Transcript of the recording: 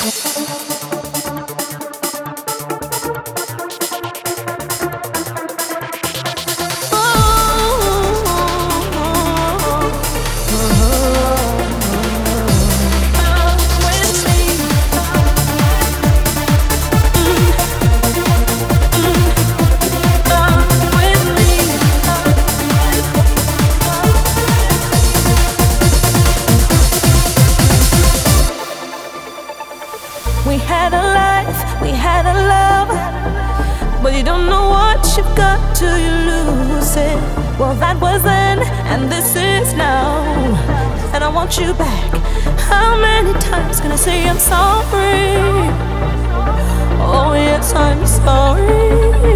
We had a life, we had a love, but you don't know what you've got till you lose it. Well, that was then, and this is now, and I want you back. How many times can I say I'm sorry? Oh yes, I'm sorry.